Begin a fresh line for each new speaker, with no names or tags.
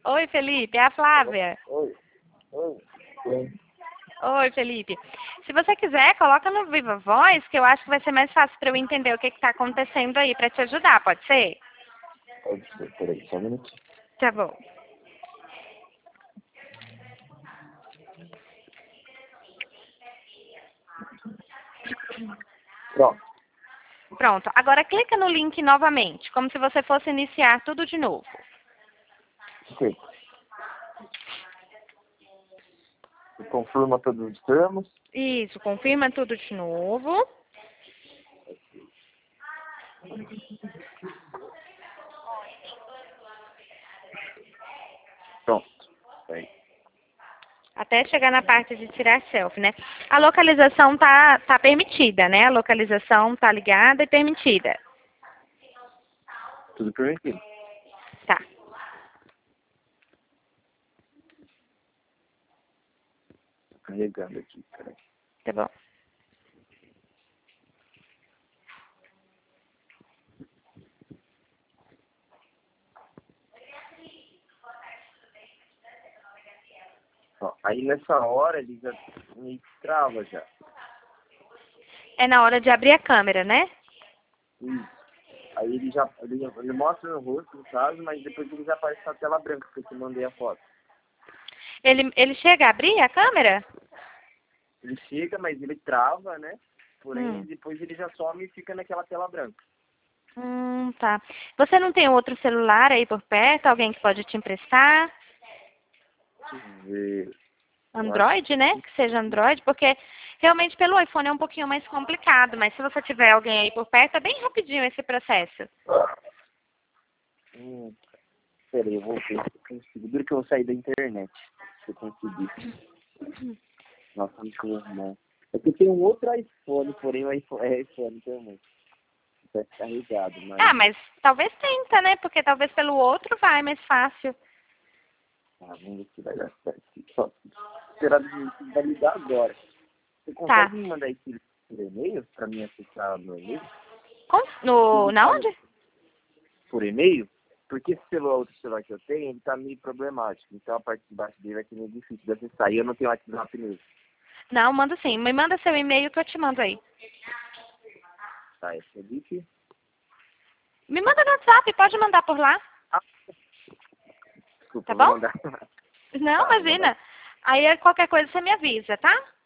Oi, Felipe, é a Flávia.
Oi. Oi. Oi.
Oi, Felipe. Se você quiser, coloca no Viva Voz, que eu acho que vai ser mais fácil para eu entender o que está acontecendo aí, para te ajudar, pode ser?
Pode ser, peraí, só um minuto.
Tá bom.
Pronto.
Pronto. Agora clica no link novamente, como se você fosse iniciar tudo de novo.
Ok. Confirma todos os termos.
Isso, confirma tudo de novo.
Pronto. Aí.
Até chegar na parte de tirar selfie, né? A localização tá permitida, né? A localização tá ligada e permitida.
Tudo permitido.
Tá.
Carregando aqui, peraí.
Tá bom.
Ó, aí nessa hora ele já me trava já.
É na hora de abrir a câmera, né?
Isso. Aí ele mostra o rosto, no caso, mas depois ele já aparece na tela branca, que eu te mandei a foto.
Ele chega a abrir a câmera?
Ele chega, mas ele trava, né? Porém,
Hum.
depois ele já some e fica naquela tela branca.
Tá. Você não tem outro celular aí por perto? Alguém que pode te emprestar?
Deixa eu ver. Eu acho
Android, né? Que seja Android, porque realmente pelo iPhone é um pouquinho mais complicado, mas se você tiver alguém aí por perto, é bem rapidinho esse processo.
Peraí, eu vou ver se eu consigo. Dura que eu vou sair da internet. Se eu conseguir. Nossa, deixa eu arrumar. É que eu tenho um outro iPhone, porém o iPhone é iPhone também. Tá carregado, mas...
Ah, mas talvez tenta, né? Porque talvez pelo outro vai mais fácil.
Ah, vamos ver se vai dar certo. Só esperar de validar agora. Você
Tá.
consegue me mandar esse por e-mail pra mim acessar no e-mail?
Na onde?
Por e-mail? Porque esse celular, outro celular que eu tenho, ele tá meio problemático. Então a parte de baixo dele vai ser meio difícil de acessar. E eu não tenho WhatsApp nele.
Não, manda sim. Me manda seu e-mail que eu te mando aí.
Tá, é Felipe.
Me manda no WhatsApp, pode mandar por lá.
Desculpa,
Tá
eu vou
bom?
mandar.
Não,
Tá, vou mandar.
imagina. Aí qualquer coisa você me avisa, tá?